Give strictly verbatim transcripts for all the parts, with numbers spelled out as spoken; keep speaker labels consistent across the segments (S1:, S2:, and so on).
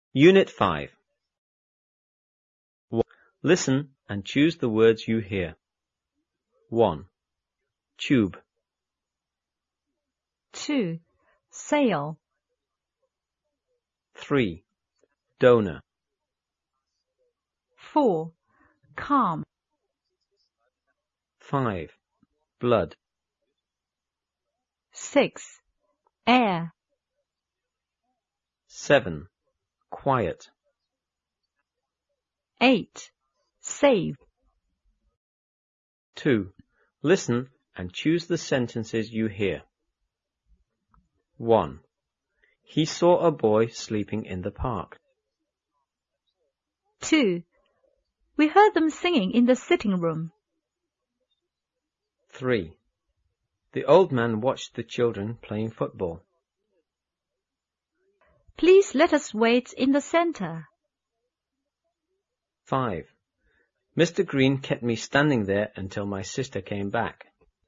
S1: Unit five. one. Listen and choose the words you hear. one. Tube.
S2: two. Sail.
S1: three. Donor.
S2: four. Calm.
S1: five. Blood.
S2: six. Air.
S1: seven. Quiet.
S2: eight. Save.
S1: two. Listen and choose the sentences you hear. one. He saw a boy sleeping in the park.
S2: two. We heard them singing in the sitting room.
S1: three. The old man watched the children playing football.
S2: Please let us wait in the center.
S1: five. Mister Green kept me standing there until my sister came back.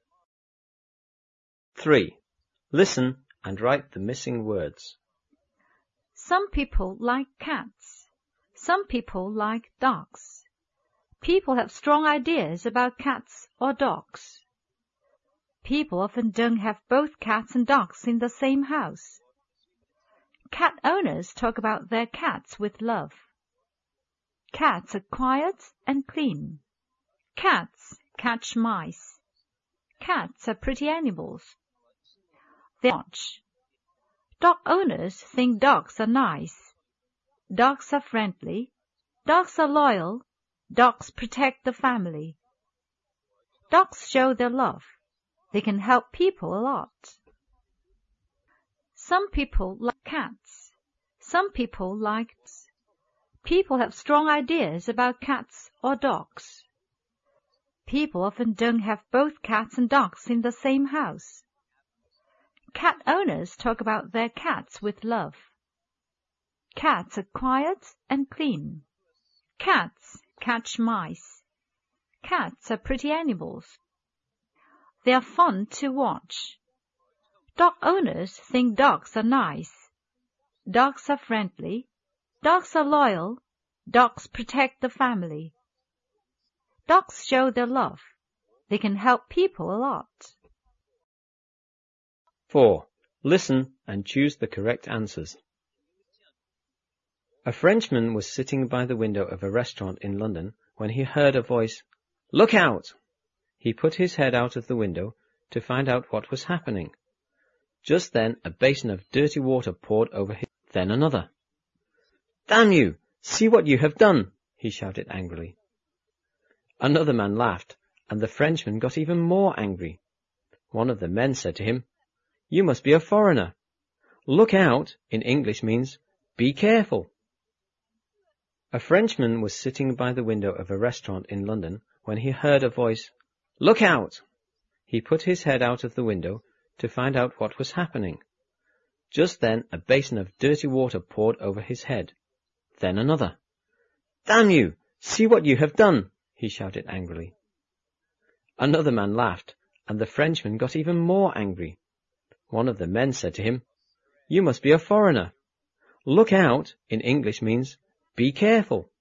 S1: three. Listen and write the missing words.
S2: Some people like cats. Some people like dogs. People have strong ideas about cats or dogs. People often don't have both cats and dogs in the same house. Cat owners talk about their cats with love. Cats are quiet and clean. Cats catch mice. Cats are pretty animals. They watch. Dog owners think dogs are nice. Dogs are friendly. Dogs are loyal. Dogs protect the family. Dogs show their love. They can help people a lot. Some people like cats. Some people like dogs. People have strong ideas about cats or dogs. People often don't have both cats and dogs in the same house. Cat owners talk about their cats with love. Cats are quiet and clean. Cats catch mice. Cats are pretty animals. They are fun to watch. Dog owners think dogs are nice. Dogs are friendly. Dogs are loyal. Dogs protect the family. Dogs show their love. They can help people a lot.
S1: four. Listen and choose the correct answers. A Frenchman was sitting by the window of a restaurant in London when he heard a voice, "Look out!" He put his head out of the window to find out what was happening. Just then a basin of dirty water poured over his head, then another. "Damn you! See what you have done!" he shouted angrily. Another man laughed, and the Frenchman got even more angry. One of the men said to him, "You must be a foreigner. Look out in English means be careful." A Frenchman was sitting by the window of a restaurant in London when he heard a voice, "Look out!" He put his head out of the window to find out what was happening. Just then a basin of dirty water poured over his head, then another. "Damn you! See what you have done!" he shouted angrily. Another man laughed, and the Frenchman got even more angry. One of the men said to him, "You must be a foreigner. Look out in English means be careful."